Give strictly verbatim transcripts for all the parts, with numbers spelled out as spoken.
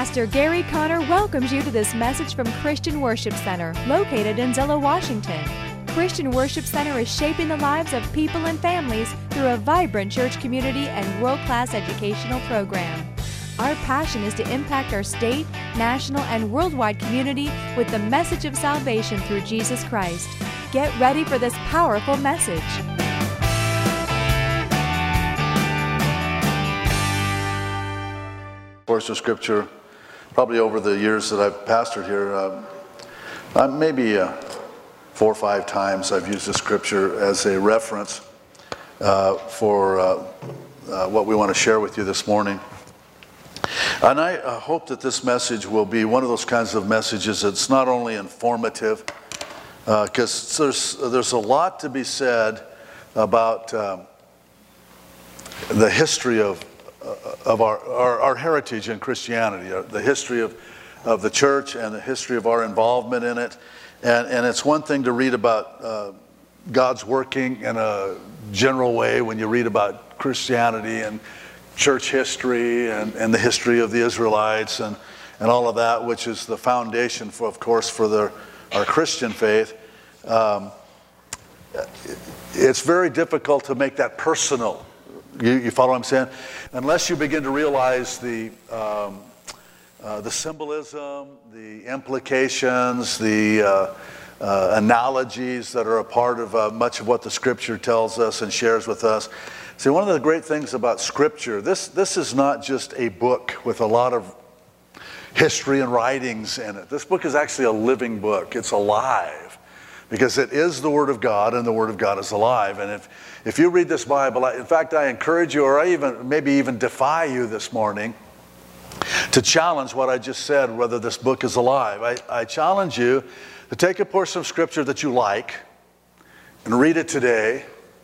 Pastor Gary Conner welcomes you to this message from Christian Worship Center, located in Zillow, Washington. Christian Worship Center is shaping the lives of people and families through a vibrant church community and world-class educational program. Our passion is to impact our state, national, and worldwide community with the message of salvation through Jesus Christ. Get ready for this powerful message. Portion of Scripture, probably over the years that I've pastored here, uh, uh, maybe uh, four or five times I've used the Scripture as a reference uh, for uh, uh, what we want to share with you this morning. And I uh, hope that this message will be one of those kinds of messages that's not only informative, because uh, there's, there's a lot to be said about uh, the history of of our, our, our heritage in Christianity, the history of, of the church and the history of our involvement in it. And, and it's one thing to read about uh, God's working in a general way when you read about Christianity and church history and, and the history of the Israelites and, and all of that, which is the foundation, for, of course, for the, our Christian faith. Um, it's very difficult to make that personal. You, you follow what I'm saying? Unless you begin to realize the um, uh, the symbolism, the implications, the uh, uh, analogies that are a part of uh, much of what the Scripture tells us and shares with us. See, one of the great things about Scripture, this this is not just a book with a lot of history and writings in it. This book is actually a living book. It's alive. Because it is the Word of God, and the Word of God is alive. And if, if you read this Bible, in fact, I encourage you, or I even maybe even defy you this morning, to challenge what I just said, whether this book is alive. I, I challenge you to take a portion of Scripture that you like and read it today.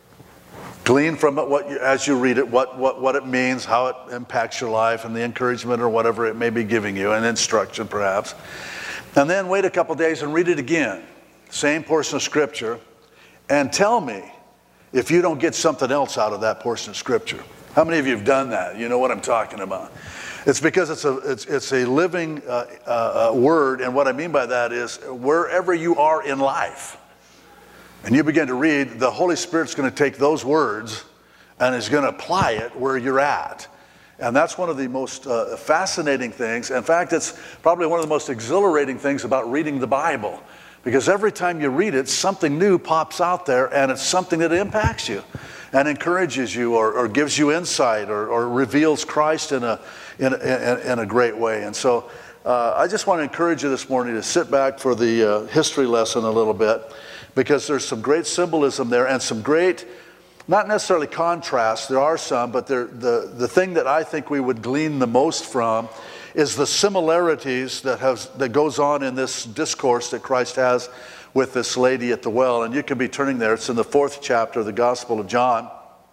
Glean from it what you, as you read it, what, what, what it means, how it impacts your life, and the encouragement or whatever it may be giving you, and instruction perhaps. And then wait a couple days and read it again. Same portion of Scripture, and tell me if you don't get something else out of that portion of Scripture. How many of you have done that? You know what I'm talking about. It's because it's a, it's, it's a living uh, uh, word, and what I mean by that is wherever you are in life, and you begin to read, the Holy Spirit's going to take those words and is going to apply it where you're at. And that's one of the most uh, fascinating things. In fact, it's probably one of the most exhilarating things about reading the Bible. Because every time you read it, something new pops out there, and it's something that impacts you and encourages you or, or gives you insight or, or reveals Christ in a, in, a, in a great way. And so uh, I just want to encourage you this morning to sit back for the uh, history lesson a little bit, because there's some great symbolism there and some great, not necessarily contrast, there are some, but the, the thing that I think we would glean the most from is the similarities that has that goes on in this discourse that Christ has with this lady at the well. And you can be turning there. It's in the fourth chapter of the Gospel of John.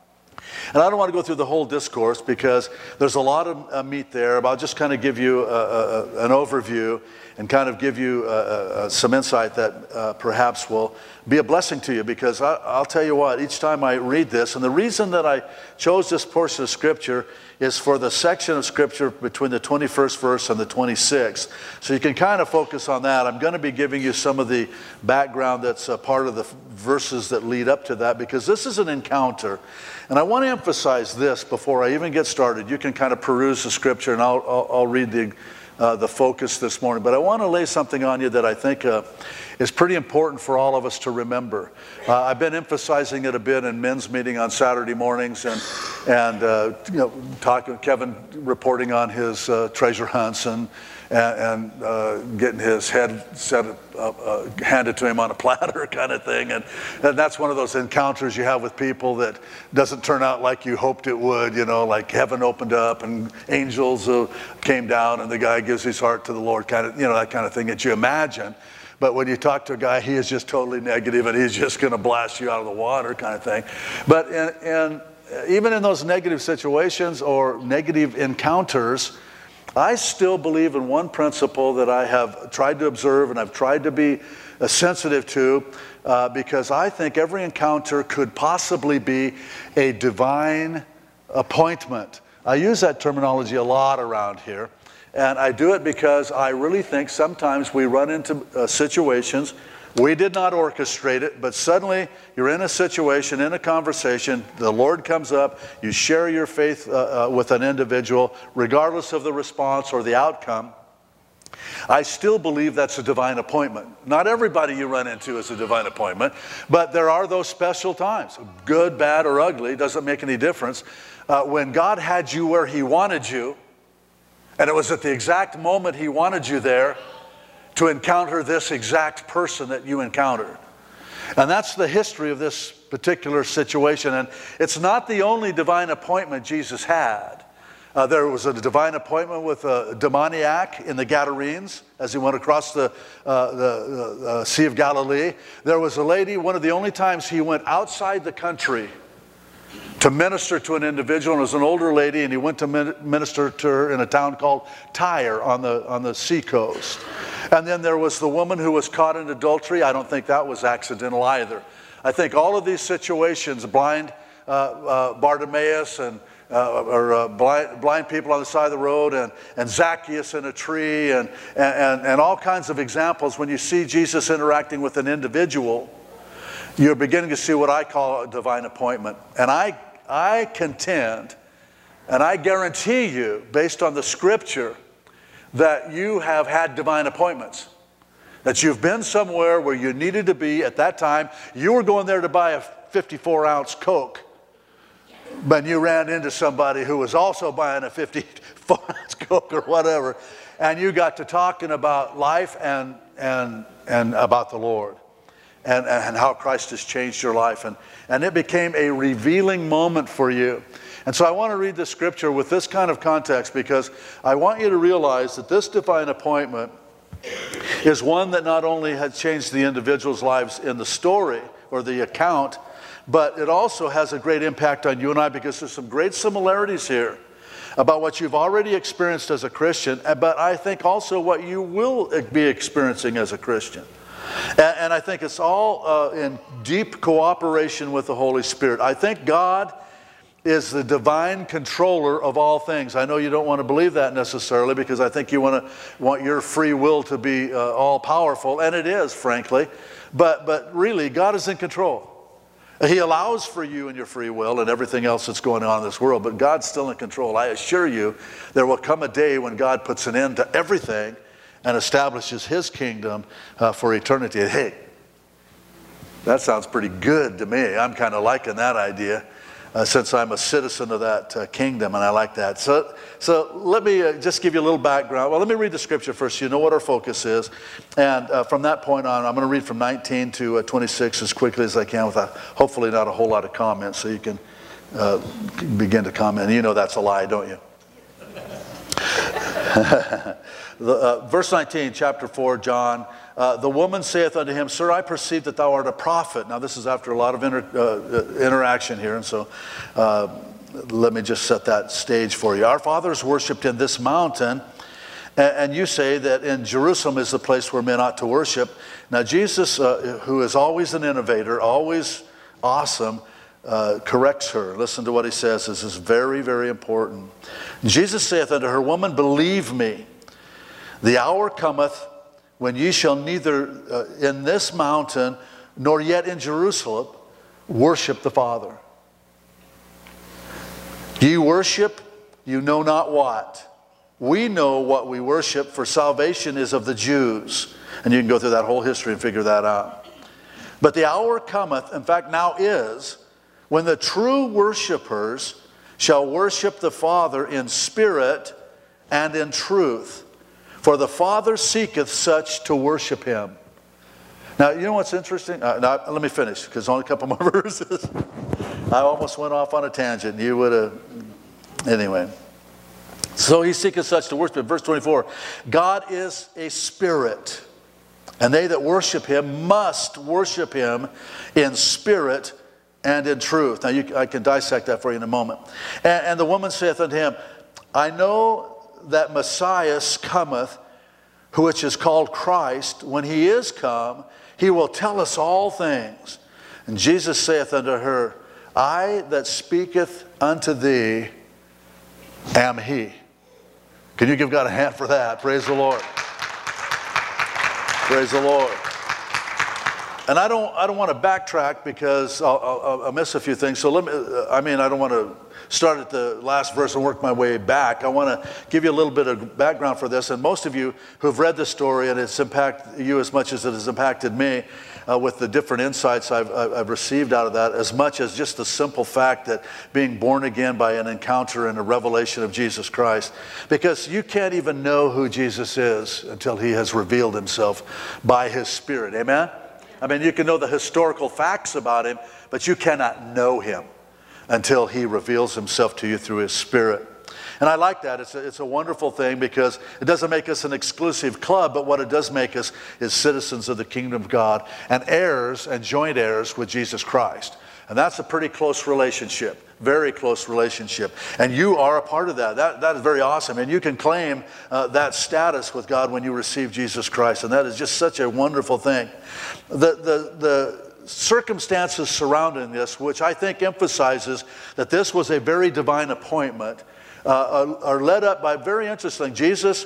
And I don't want to go through the whole discourse because there's a lot of uh, meat there, but I'll just kind of give you a, a, an overview and kind of give you uh, uh, some insight that uh, perhaps will be a blessing to you, because I, I'll tell you what, each time I read this, and the reason that I chose this portion of Scripture is for the section of Scripture between the twenty-first verse and the twenty-sixth. So you can kind of focus on that. I'm going to be giving you some of the background that's a part of the verses that lead up to that, because this is an encounter. And I want to emphasize this before I even get started. You can kind of peruse the Scripture, and I'll, I'll, I'll read the, uh, the focus this morning. But I want to lay something on you that I think uh, is pretty important for all of us to remember. Uh, I've been emphasizing it a bit in men's meeting on Saturday mornings, and and uh, you know, talking Kevin reporting on his uh, treasure hunts and and, and uh, getting his head set uh, uh, handed to him on a platter kind of thing, and, and that's one of those encounters you have with people that doesn't turn out like you hoped it would. You know, like heaven opened up and angels uh, came down, and the guy gives his heart to the Lord, kind of, you know, that kind of thing that you imagine. But when you talk to a guy, he is just totally negative, and he's just going to blast you out of the water kind of thing. But in, in, even in those negative situations or negative encounters, I still believe in one principle that I have tried to observe and I've tried to be uh, sensitive to, uh, because I think every encounter could possibly be a divine appointment. I use that terminology a lot around here. And I do it because I really think sometimes we run into uh, situations, we did not orchestrate it, but suddenly you're in a situation, in a conversation, the Lord comes up, you share your faith uh, uh, with an individual, regardless of the response or the outcome. I still believe that's a divine appointment. Not everybody you run into is a divine appointment, but there are those special times, good, bad, or ugly, doesn't make any difference. Uh, when God had you where He wanted you, and it was at the exact moment He wanted you there to encounter this exact person that you encountered. And that's the history of this particular situation. And it's not the only divine appointment Jesus had. Uh, there was a divine appointment with a demoniac in the Gadarenes as he went across the, uh, the, the uh, Sea of Galilee. There was a lady, one of the only times he went outside the country to minister to an individual, and it was an older lady, and he went to minister to her in a town called Tyre on the, on the sea coast. And then there was the woman who was caught in adultery. I don't think that was accidental either. I think all of these situations, blind uh, uh, Bartimaeus and Uh, or uh, blind, blind people on the side of the road, and, and Zacchaeus in a tree, and, and, and all kinds of examples. When you see Jesus interacting with an individual, you're beginning to see what I call a divine appointment. And I, I contend, and I guarantee you, based on the Scripture, that you have had divine appointments. That you've been somewhere where you needed to be at that time. You were going there to buy a fifty-four ounce Coke, but you ran into somebody who was also buying a fifty-four ounce Coke or whatever, and you got to talking about life and, and, and about the Lord and, and how Christ has changed your life. And, and it became a revealing moment for you. And so I want to read the Scripture with this kind of context, because I want you to realize that this divine appointment is one that not only had changed the individual's lives in the story or the account, but it also has a great impact on you and I, because there's some great similarities here about what you've already experienced as a Christian, but I think also what you will be experiencing as a Christian. And, and I think it's all uh, in deep cooperation with the Holy Spirit. I think God is the divine controller of all things. I know you don't want to believe that necessarily, because I think you want to want your free will to be uh, all powerful, and it is, frankly. But but really, God is in control. He allows for you and your free will and everything else that's going on in this world, but God's still in control. I assure you, there will come a day when God puts an end to everything and establishes His kingdom uh, for eternity. Hey, that sounds pretty good to me. I'm kind of liking that idea. Uh, since I'm a citizen of that uh, kingdom, and I like that. So, so let me uh, just give you a little background. Well, let me read the Scripture first so you know what our focus is. And uh, from that point on, I'm going to read from nineteen to uh, twenty-six as quickly as I can, with a, hopefully not a whole lot of comments, so you can uh, begin to comment. You know that's a lie, don't you? the, uh, verse nineteen, chapter four, John. Uh, the woman saith unto him, Sir, I perceive that thou art a prophet. Now this is after a lot of inter, uh, interaction here, and so uh, let me just set that stage for you. Our fathers worshipped in this mountain, and, and you say that in Jerusalem is the place where men ought to worship. Now Jesus, uh, who is always an innovator, always awesome, uh, corrects her. Listen to what he says. This is very, very important. Jesus saith unto her, Woman, believe me, the hour cometh when ye shall neither uh, in this mountain nor yet in Jerusalem worship the Father. Ye worship, you know not what. We know what we worship, for salvation is of the Jews. And you can go through that whole history and figure that out. But the hour cometh, in fact now is, when the true worshipers shall worship the Father in spirit and in truth. For the Father seeketh such to worship Him. Now, you know what's interesting? Uh, now, let me finish, because only a couple more verses. I almost went off on a tangent. You would have... Anyway. So He seeketh such to worship Him. Verse twenty-four. God is a spirit, and they that worship Him must worship Him in spirit and in truth. Now, you, I can dissect that for you in a moment. And, and the woman saith unto Him, I know that Messiah cometh, which is called Christ. When He is come, He will tell us all things. And Jesus saith unto her, I that speaketh unto thee am He. Can you give God a hand for that? Praise the Lord. Praise the Lord. And I don't, I don't want to backtrack because I'll, I'll, I'll miss a few things. So let me, I mean, I don't want to start at the last verse and work my way back. I want to give you a little bit of background for this. And most of you who've read this story, and it's impacted you as much as it has impacted me uh, with the different insights I've, I've received out of that, as much as just the simple fact that being born again by an encounter and a revelation of Jesus Christ. Because you can't even know who Jesus is until he has revealed himself by his Spirit. Amen? I mean, you can know the historical facts about him, but you cannot know him until he reveals himself to you through his Spirit. And I like that. It's a, it's a wonderful thing because it doesn't make us an exclusive club, but what it does make us is citizens of the kingdom of God and heirs and joint heirs with Jesus Christ. And that's a pretty close relationship, very close relationship. And you are a part of that. That, that is very awesome. And you can claim uh, that status with God when you receive Jesus Christ. And that is just such a wonderful thing. The, the, the circumstances surrounding this, which I think emphasizes that this was a very divine appointment, uh, are, are led up by, very interesting, Jesus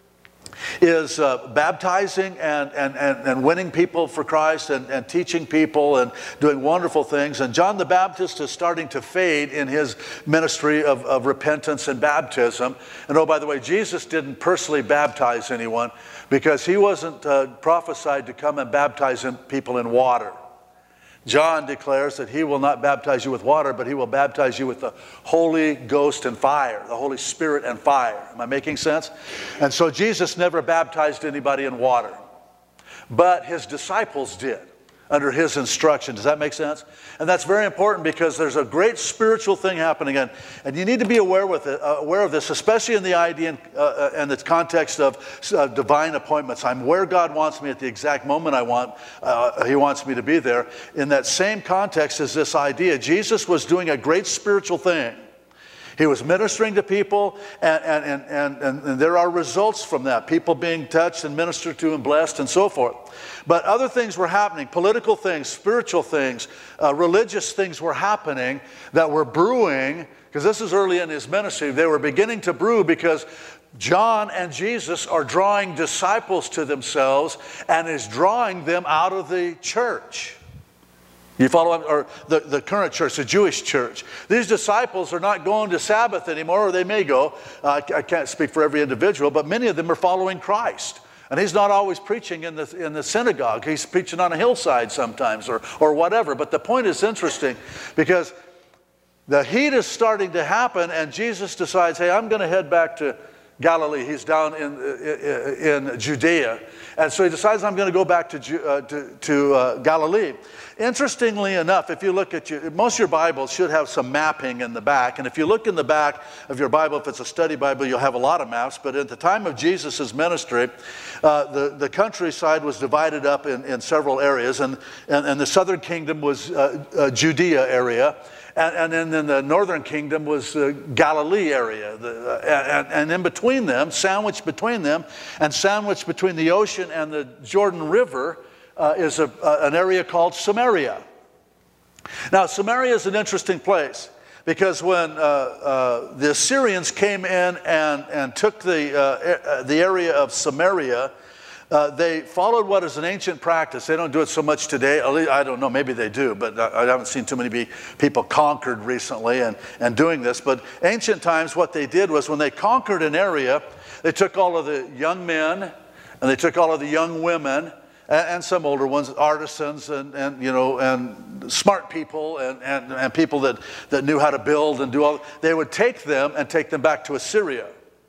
is uh, baptizing and, and, and, and winning people for Christ and, and teaching people and doing wonderful things. And John the Baptist is starting to fade in his ministry of, of repentance and baptism. And oh, by the way, Jesus didn't personally baptize anyone because he wasn't uh, prophesied to come and baptize people in water. John declares that he will not baptize you with water, but he will baptize you with the Holy Ghost and fire, the Holy Spirit and fire. Am I making sense? And so Jesus never baptized anybody in water, but his disciples did under his instruction. Does that make sense? And that's very important because there's a great spiritual thing happening, and, and you need to be aware with it, uh, aware of this, especially in the idea and, uh, and the context of uh, divine appointments. I'm where God wants me at the exact moment I want. Uh, he wants me to be there. In that same context is this idea. Jesus was doing a great spiritual thing. He was ministering to people, and, and, and, and, and there are results from that. People being touched and ministered to and blessed and so forth. But other things were happening, political things, spiritual things, uh, religious things were happening that were brewing, because this is early in his ministry. They were beginning to brew because John and Jesus are drawing disciples to themselves and is drawing them out of the church. You follow? Or the, the current church, the Jewish church. These disciples are not going to Sabbath anymore, or they may go. Uh, I can't speak for every individual, but many of them are following Christ. And he's not always preaching in the, in the synagogue. He's preaching on a hillside sometimes or, or whatever. But the point is interesting because the heat is starting to happen, and Jesus decides, hey, I'm going to head back to Galilee. He's down in, in, in Judea. And so he decides, I'm going to go back to, uh, to, to uh, Galilee. Interestingly enough, if you look at your, most of your Bibles should have some mapping in the back. And if you look in the back of your Bible, if it's a study Bible, you'll have a lot of maps. But at the time of Jesus' ministry, uh, the, the countryside was divided up in, in several areas. And, and, and the southern kingdom was uh, uh, Judea area. And, and then in the northern kingdom was the Galilee area. The, uh, and, and in between them, sandwiched between them, and sandwiched between the ocean and the Jordan River, uh, is a, uh, an area called Samaria. Now, Samaria is an interesting place because when uh, uh, the Assyrians came in and, and took the, uh, the area of Samaria, Uh, they followed what is an ancient practice. They don't do it so much today. I don't know, maybe they do, but I haven't seen too many people conquered recently and, and doing this. But ancient times, what they did was when they conquered an area, they took all of the young men and they took all of the young women and, and some older ones, artisans and, and you know, and smart people and, and, and people that, that knew how to build and do all. They would take them and take them back to Assyria.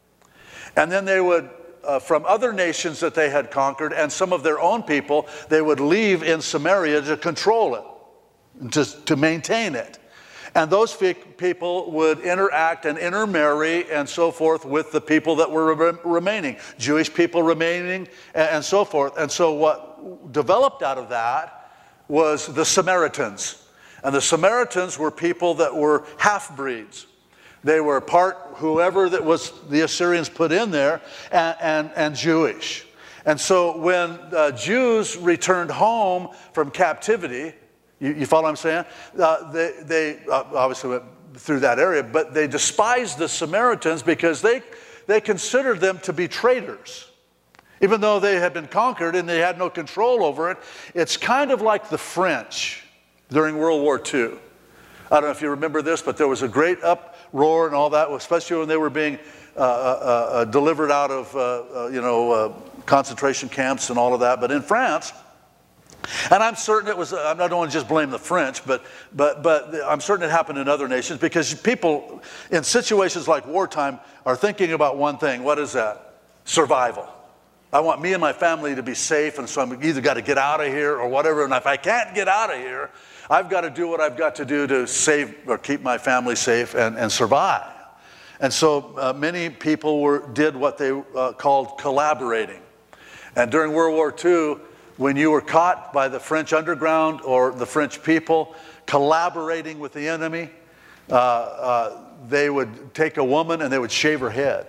And then they would Uh, from other nations that they had conquered and some of their own people, they would leave in Samaria to control it, to, to maintain it. And those people would interact and intermarry and so forth with the people that were re remaining, Jewish people remaining and, and so forth. And so what developed out of that was the Samaritans. And the Samaritans were people that were half-breeds. They were part, whoever that was the Assyrians put in there, and, and, and Jewish. And so when uh, Jews returned home from captivity, you, you follow what I'm saying? Uh, they they uh, obviously went through that area, but they despised the Samaritans because they, they considered them to be traitors. Even though they had been conquered and they had no control over it, it's kind of like the French during World War Two. I don't know if you remember this, but there was a great uproar and all that, especially when they were being uh, uh, uh, delivered out of, uh, uh, you know, uh, concentration camps and all of that. But in France, and I'm certain it was, I don't want to just blame the French, but, but, but I'm certain it happened in other nations, because people in situations like wartime are thinking about one thing. What is that? Survival. I want me and my family to be safe, and so I'm either got to get out of here or whatever. And if I can't get out of here, I've got to do what I've got to do to save or keep my family safe and, and survive. And so uh, many people were, did what they uh, called collaborating. And during World War Two, when you were caught by the French underground or the French people collaborating with the enemy, uh, uh, they would take a woman and they would shave her head.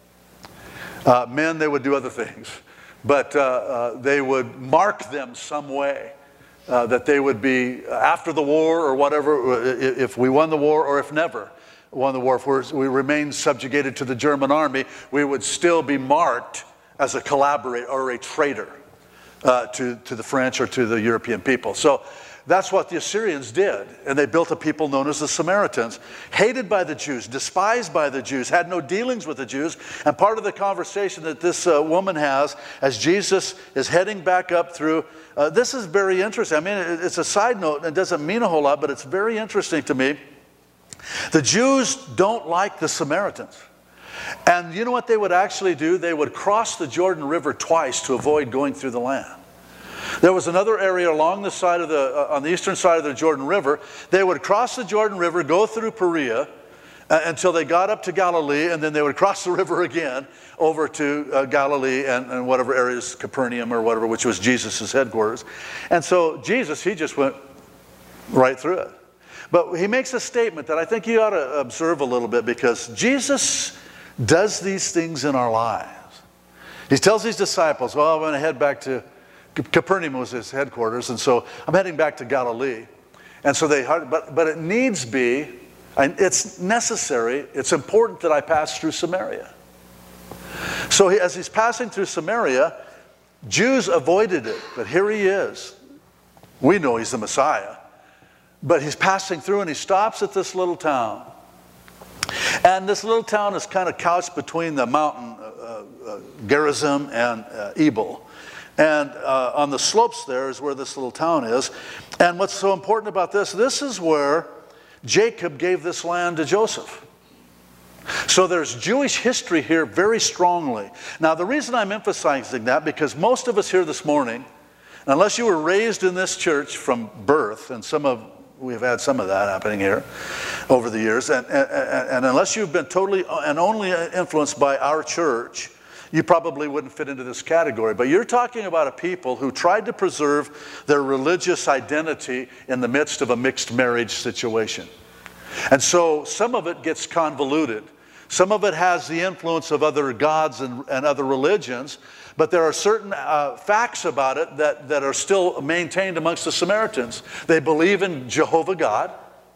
Uh, men, they would do other things. But uh, uh, they would mark them some way. Uh, that they would be, after the war or whatever, if we won the war or if never won the war, if we're, we remained subjugated to the German army, we would still be marked as a collaborator or a traitor uh, to, to the French or to the European people. So that's what the Assyrians did. And they built a people known as the Samaritans, hated by the Jews, despised by the Jews, had no dealings with the Jews. And part of the conversation that this uh, woman has as Jesus is heading back up through, uh, this is very interesting. I mean, it's a side note and it doesn't mean a whole lot, but it's very interesting to me. The Jews don't like the Samaritans. And you know what they would actually do? They would cross the Jordan River twice to avoid going through the land. There was another area along the side of the, uh, on the eastern side of the Jordan River. They would cross the Jordan River, go through Perea uh, until they got up to Galilee, and then they would cross the river again over to uh, Galilee and, and whatever areas, Capernaum or whatever, which was Jesus' headquarters. And so Jesus, he just went right through it. But he makes a statement that I think you ought to observe a little bit, because Jesus does these things in our lives. He tells his disciples, well, I'm going to head back to Capernaum was his headquarters, and so I'm heading back to Galilee. And so they, but, but it needs be, and it's necessary, it's important that I pass through Samaria. So he, as he's passing through Samaria, Jews avoided it, but here he is. We know he's the Messiah. But he's passing through and he stops at this little town. And this little town is kind of couched between the mountain uh, uh, Gerizim and uh, Ebal. And uh, on the slopes there is where this little town is. And what's so important about this, this is where Jacob gave this land to Joseph. So there's Jewish history here very strongly. Now the reason I'm emphasizing that, because most of us here this morning, unless you were raised in this church from birth, and some of, we've had some of that happening here over the years, and, and, and unless you've been totally and only influenced by our church, you probably wouldn't fit into this category. But you're talking about a people who tried to preserve their religious identity in the midst of a mixed marriage situation. And so some of it gets convoluted. Some of it has the influence of other gods and, and other religions, but there are certain uh, facts about it that, that are still maintained amongst the Samaritans. They believe in Jehovah God.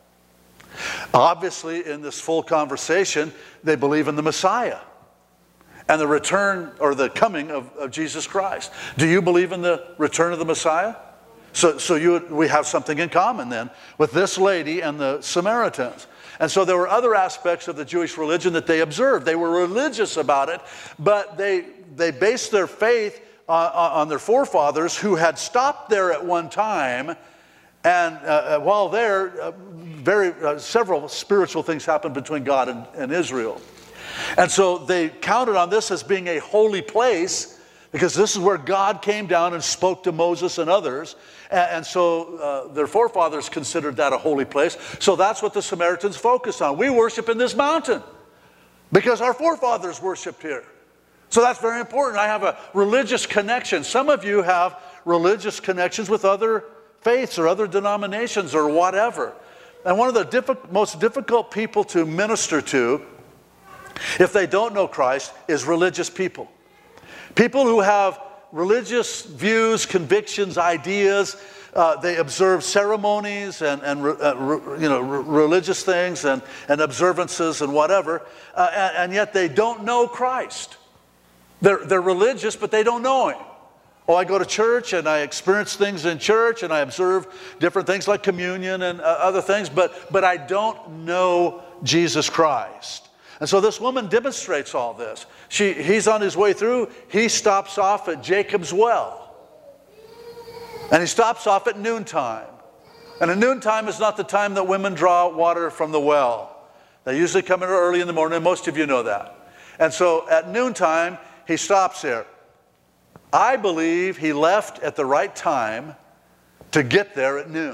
Obviously, in this full conversation, they believe in the Messiah and the return or the coming of, of Jesus Christ. Do you believe in the return of the Messiah? So, so you, we have something in common then with this lady and the Samaritans. And so there were other aspects of the Jewish religion that they observed. They were religious about it, but they, they based their faith on, on their forefathers who had stopped there at one time. And uh, while there, uh, very, uh, several spiritual things happened between God and, and Israel. And so they counted on this as being a holy place, because this is where God came down and spoke to Moses and others. And, and so uh, their forefathers considered that a holy place. So that's what the Samaritans focused on. We worship in this mountain because our forefathers worshiped here. So that's very important. I have a religious connection. Some of you have religious connections with other faiths or other denominations or whatever. And one of the diffi- most difficult people to minister to, if they don't know Christ, is religious people. People who have religious views, convictions, ideas uh, they observe ceremonies and, and uh, re, you know, re, religious things and, and observances and whatever, uh, and, and yet they don't know Christ. They're, they're religious, but they don't know Him. Oh, I go to church and I experience things in church and I observe different things like communion and uh, other things, but, but I don't know Jesus Christ. And so this woman demonstrates all this. She, he's on his way through. He stops off at Jacob's well. And he stops off at noontime. And at noontime is not the time that women draw water from the well. They usually come in early in the morning. Most of you know that. And so at noontime, he stops there. I believe he left at the right time to get there at noon.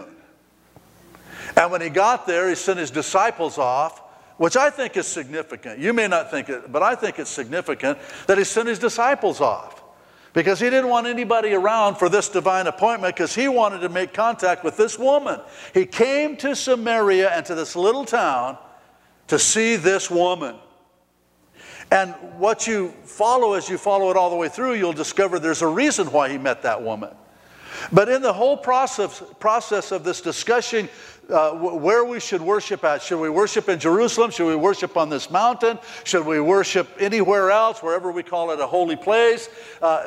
And when he got there, he sent his disciples off, which I think is significant. You may not think it, but I think it's significant that he sent his disciples off. Because he didn't want anybody around for this divine appointment, because he wanted to make contact with this woman. He came to Samaria and to this little town to see this woman. And what you follow, as you follow it all the way through, you'll discover there's a reason why he met that woman. But in the whole process, process of this discussion, uh, where we should worship at, should we worship in Jerusalem? Should we worship on this mountain? Should we worship anywhere else, wherever we call it a holy place? Uh, uh,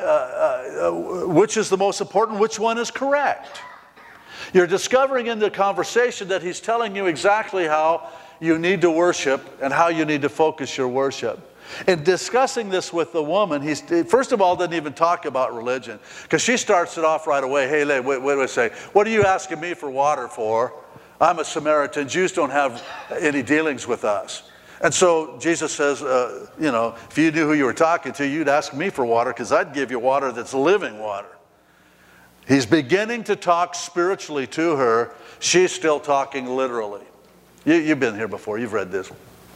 uh, which is the most important? Which one is correct? You're discovering in the conversation that he's telling you exactly how you need to worship and how you need to focus your worship. In discussing this with the woman, he's, first of all, doesn't even talk about religion, because she starts it off right away. Hey, wait, wait, wait a second. What are you asking me for water for? I'm a Samaritan. Jews don't have any dealings with us. And so Jesus says, uh, you know, if you knew who you were talking to, you'd ask me for water, because I'd give you water that's living water. He's beginning to talk spiritually to her. She's still talking literally. You, you've been here before. You've read this.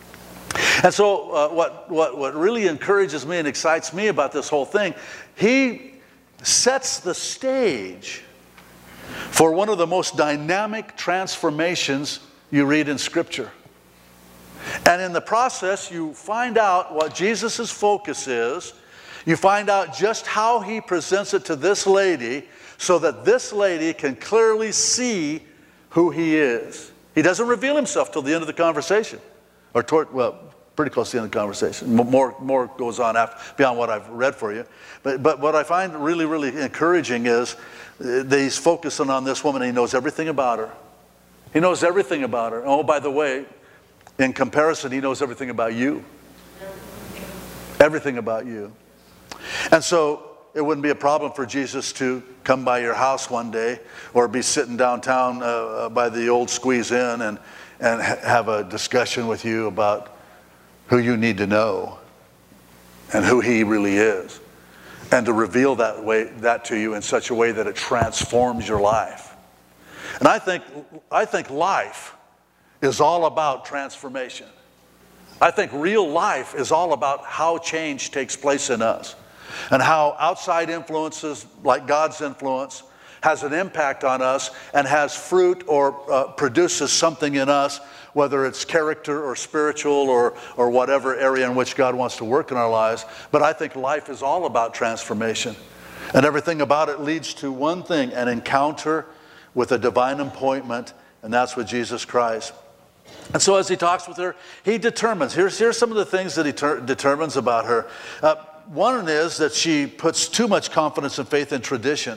And so uh, what, what, what really encourages me and excites me about this whole thing, he sets the stage for one of the most dynamic transformations you read in Scripture. And in the process, you find out what Jesus' focus is. You find out just how he presents it to this lady so that this lady can clearly see who he is. He doesn't reveal himself till the end of the conversation. Or toward, well, pretty close to the end of the conversation. More, more goes on after, beyond what I've read for you. But, but what I find really, really encouraging is that he's focusing on this woman and he knows everything about her. He knows everything about her. Oh, by the way, in comparison, he knows everything about you. Everything about you. And so it wouldn't be a problem for Jesus to come by your house one day or be sitting downtown uh, by the old Squeeze Inn and and have a discussion with you about who you need to know and who he really is, and to reveal that way that to you in such a way that it transforms your life. And I think I think life is all about transformation. I think real life is all about how change takes place in us, and how outside influences like God's influence has an impact on us and has fruit or uh, produces something in us, whether it's character or spiritual or, or whatever area in which God wants to work in our lives. But I think life is all about transformation. And everything about it leads to one thing, an encounter with a divine appointment, and that's with Jesus Christ. And so as he talks with her, he determines, here's, here's some of the things that he ter- determines about her. Uh, one is that she puts too much confidence and faith in tradition.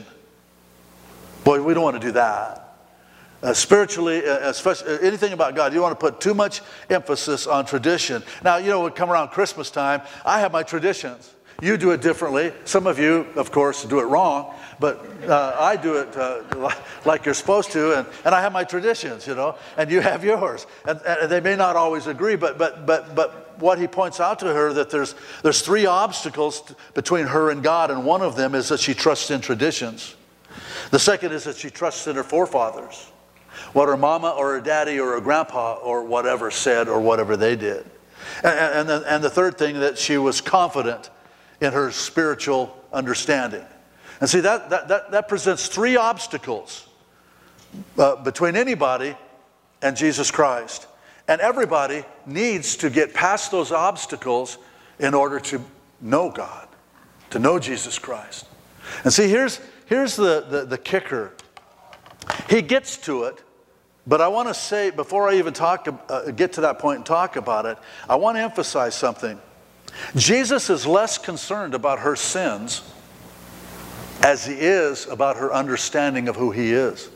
Boy, we don't want to do that. Uh, spiritually, uh, especially uh, anything about God, you don't want to put too much emphasis on tradition. Now, you know, when we come around Christmas time, I have my traditions. You do it differently. Some of you, of course, do it wrong, but uh, I do it uh, like you're supposed to, and, and I have my traditions, you know, and you have yours. And, and they may not always agree, but but but but what he points out to her, that there's there's three obstacles t- between her and God, and one of them is that she trusts in traditions. The second is that she trusts in her forefathers, what her mama or her daddy or her grandpa or whatever said or whatever they did. And, and, the, and the third thing, that she was confident in her spiritual understanding. And see, that, that, that, that presents three obstacles uh, between anybody and Jesus Christ. And everybody needs to get past those obstacles in order to know God, to know Jesus Christ. And see, here's, here's the, the, the kicker He gets to it, but I want to say, before I even talk, uh, get to that point and talk about it, I want to emphasize something. Jesus is less concerned about her sins as he is about her understanding of who he is.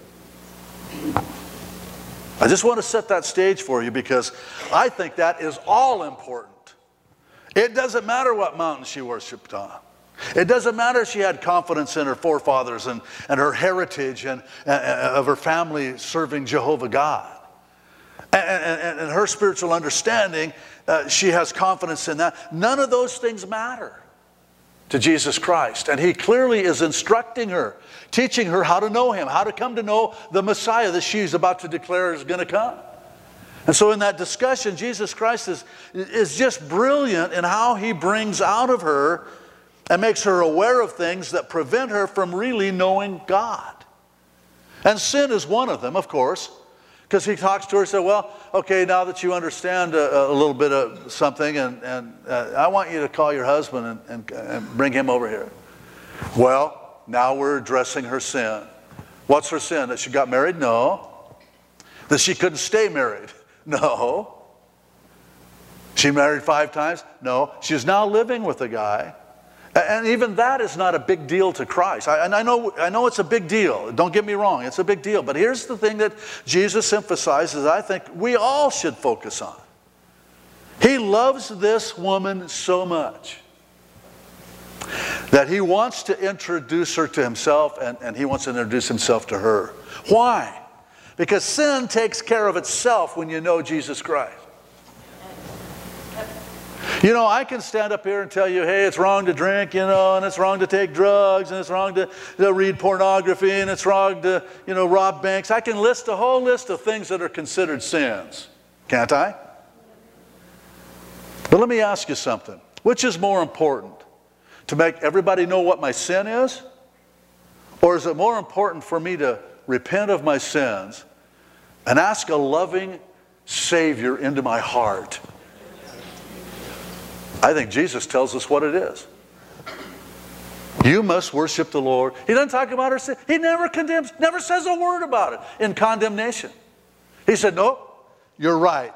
I just want to set that stage for you because I think that is all important. It doesn't matter what mountain she worshiped on. It doesn't matter if she had confidence in her forefathers and, and her heritage and, and of her family serving Jehovah God. And, and, and her spiritual understanding, uh, she has confidence in that. None of those things matter to Jesus Christ. And he clearly is instructing her, teaching her how to know him, how to come to know the Messiah that she's about to declare is going to come. And so in that discussion, Jesus Christ is, is just brilliant in how he brings out of her and makes her aware of things that prevent her from really knowing God. And sin is one of them, of course, because he talks to her and says, well, okay, now that you understand a, a little bit of something, and, and uh, I want you to call your husband and, and, and bring him over here. Well, now we're addressing her sin. What's her sin? That she got married? No. That she couldn't stay married? No. She married five times? No. She's now living with a guy. And even that is not a big deal to Christ. I, and I know, I know it's a big deal. Don't get me wrong. It's a big deal. But here's the thing that Jesus emphasizes, I think we all should focus on. He loves this woman so much that he wants to introduce her to himself, and, and he wants to introduce himself to her. Why? Because sin takes care of itself when you know Jesus Christ. You know, I can stand up here and tell you, hey, it's wrong to drink, you know, and it's wrong to take drugs, and it's wrong to, to read pornography, and it's wrong to, you know, rob banks. I can list a whole list of things that are considered sins. Can't I? But let me ask you something. Which is more important? To make everybody know what my sin is? Or is it more important for me to repent of my sins and ask a loving Savior into my heart? I think Jesus tells us what it is. You must worship the Lord. He doesn't talk about her sin. He never condemns, never says a word about it in condemnation. He said, no, you're right.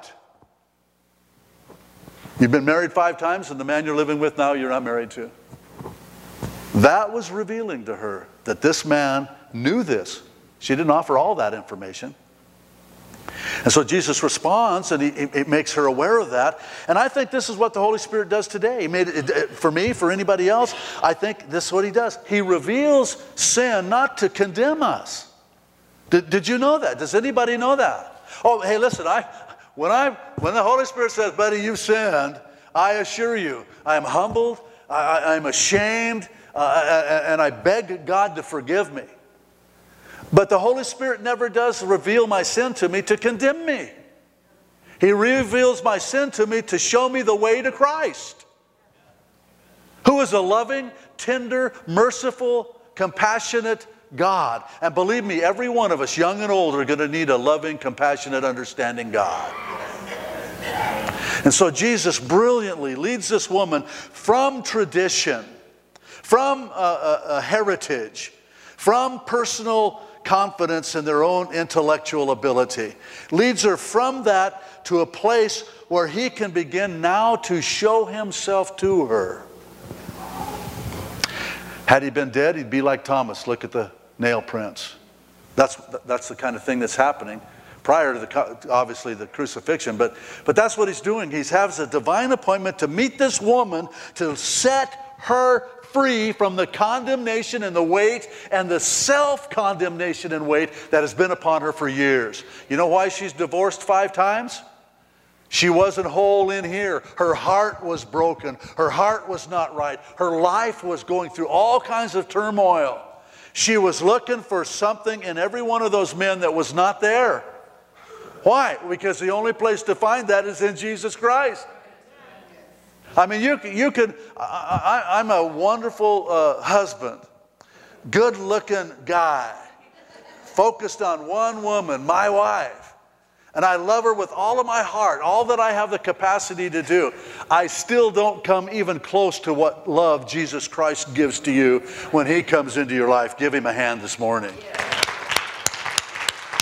You've been married five times, and the man you're living with now, you're not married to. That was revealing to her that this man knew this. She didn't offer all that information. And so Jesus responds, and he, he makes her aware of that. And I think this is what the Holy Spirit does today. He made it, for me, for anybody else, I think this is what he does. He reveals sin not to condemn us. Did, did you know that? Does anybody know that? Oh, hey, listen, I, when, I, when the Holy Spirit says, buddy, you've sinned, I assure you, I am humbled, I, I'm ashamed, uh, and I beg God to forgive me. But the Holy Spirit never does reveal my sin to me to condemn me. He reveals my sin to me to show me the way to Christ, who is a loving, tender, merciful, compassionate God. And believe me, every one of us, young and old, are going to need a loving, compassionate, understanding God. And so Jesus brilliantly leads this woman from tradition, from a, a, a heritage, from personal confidence in their own intellectual ability. Leads her from that to a place where he can begin now to show himself to her. Had he been dead, he'd be like Thomas. Look at the nail prints. That's, that's the kind of thing that's happening prior to the, obviously the crucifixion. But, but that's what he's doing. He has a divine appointment to meet this woman, to set her free from the condemnation and the weight and the self-condemnation and weight that has been upon her for years. You know why she's divorced five times? She wasn't whole in here. Her heart was broken. Her heart was not right. Her life was going through all kinds of turmoil. She was looking for something in every one of those men that was not there. Why? Because the only place to find that is in Jesus Christ. I mean, you, you could, I, I, I'm a wonderful uh, husband, good-looking guy, focused on one woman, my wife. And I love her with all of my heart, all that I have the capacity to do. I still don't come even close to what love Jesus Christ gives to you when he comes into your life. Give him a hand this morning.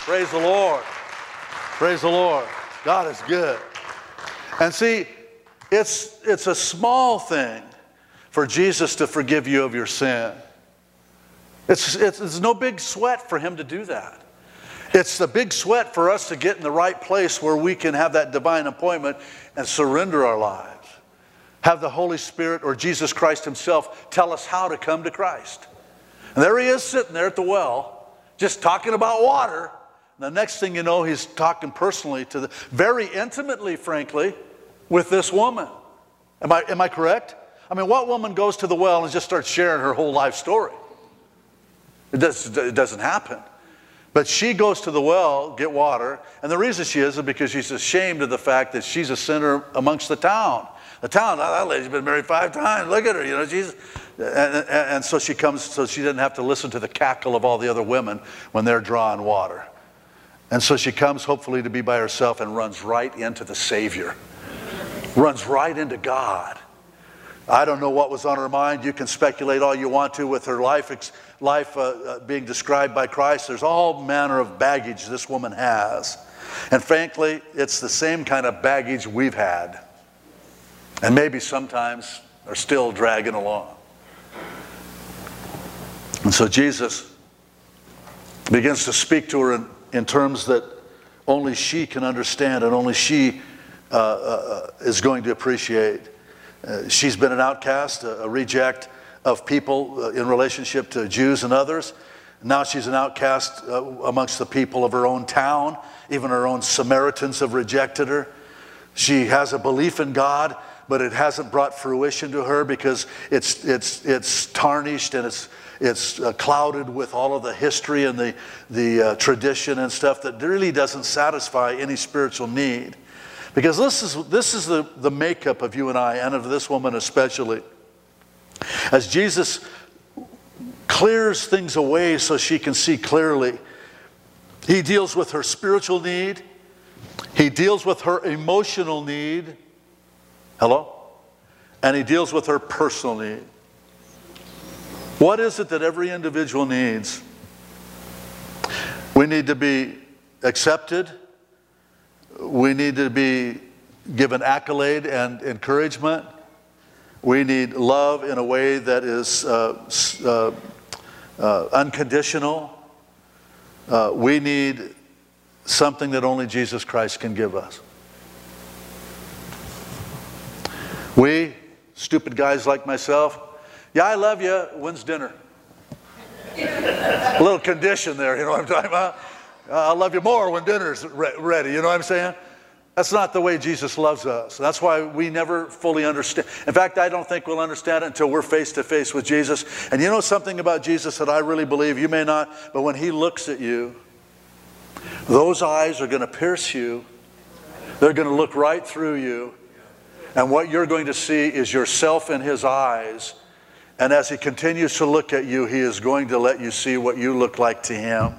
Praise the Lord. Praise the Lord. God is good. And see, it's, it's a small thing for Jesus to forgive you of your sin. It's, it's, it's no big sweat for him to do that. It's the big sweat for us to get in the right place where we can have that divine appointment and surrender our lives. Have the Holy Spirit or Jesus Christ himself tell us how to come to Christ. And there he is sitting there at the well, just talking about water. And the next thing you know, he's talking personally to the, very intimately, frankly, with this woman. Am I, am I correct? I mean, what woman goes to the well and just starts sharing her whole life story? It, does, it doesn't happen. But she goes to the well, get water, and the reason she is is because she's ashamed of the fact that she's a sinner amongst the town. The town, oh, that lady's been married five times. Look at her, you know, she's, and, and, and so she comes, so she doesn't have to listen to the cackle of all the other women when they're drawing water. And so she comes hopefully to be by herself and runs right into the Savior. Runs right into God. I don't know what was on her mind. You can speculate all you want to with her life, life uh, uh, being described by Christ. There's all manner of baggage this woman has. And frankly, it's the same kind of baggage we've had. And maybe sometimes are still dragging along. And so Jesus begins to speak to her in, in terms that only she can understand and only she uh, uh, is going to appreciate. Uh, she's been an outcast, a, a reject of people uh, in relationship to Jews and others. Now she's an outcast uh, amongst the people of her own town. Even her own Samaritans have rejected her. She has a belief in God, but it hasn't brought fruition to her because it's, it's, it's tarnished and it's, it's uh, clouded with all of the history and the, the uh, tradition and stuff that really doesn't satisfy any spiritual need. Because this is, this is the, the makeup of you and I, and of this woman especially. As Jesus clears things away so she can see clearly, he deals with her spiritual need. He deals with her emotional need. Hello? And he deals with her personal need. What is it that every individual needs? We need to be accepted. We need to be given accolade and encouragement. We need love in a way that is uh, uh, uh, unconditional. Uh, we need something that only Jesus Christ can give us. We, stupid guys like myself, yeah, I love you, when's dinner? A little condition there, you know what I'm talking about? I'll love you more when dinner's re ready, you know what I'm saying? That's not the way Jesus loves us. That's why we never fully understand. In fact, I don't think we'll understand it until we're face to face with Jesus. And you know something about Jesus that I really believe, you may not, but when he looks at you, those eyes are going to pierce you. They're going to look right through you. And what you're going to see is yourself in his eyes. And as he continues to look at you, he is going to let you see what you look like to him.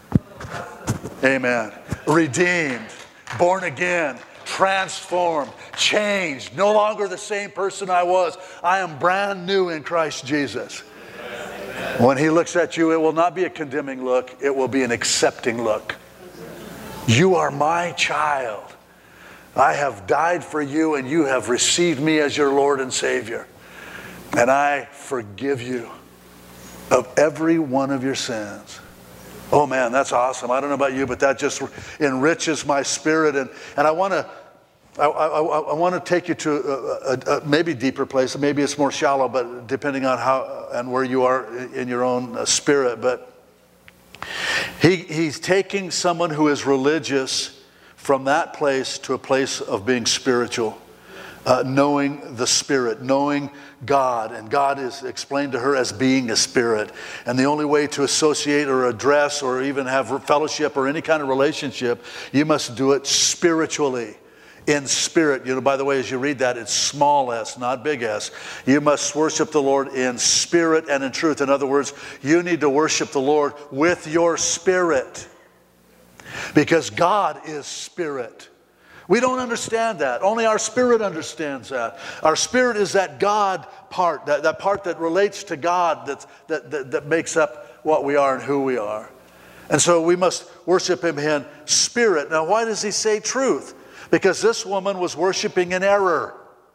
Amen. Redeemed, born again, transformed, changed. No longer the same person I was. I am brand new in Christ Jesus. When he looks at you, it will not be a condemning look. It will be an accepting look. You are my child. I have died for you and you have received me as your Lord and Savior. And I forgive you of every one of your sins. Oh man, that's awesome. I don't know about you, but that just enriches my spirit. And, and I want to I, I, I want to take you to a, a, a maybe deeper place. Maybe it's more shallow, but depending on how and where you are in your own spirit. But he, he's taking someone who is religious from that place to a place of being spiritual. Uh, knowing the Spirit, knowing God. And God is explained to her as being a spirit. And the only way to associate or address or even have fellowship or any kind of relationship, you must do it spiritually. In spirit. You know, by the way, as you read that, it's small s, not big S. You must worship the Lord in spirit and in truth. In other words, you need to worship the Lord with your spirit. Because God is spirit. We don't understand that. Only our spirit understands that. Our spirit is that God part, that, that part that relates to God, that, that, that, that makes up what we are and who we are. And so we must worship him in spirit. Now, why does he say truth? Because this woman was worshiping in error.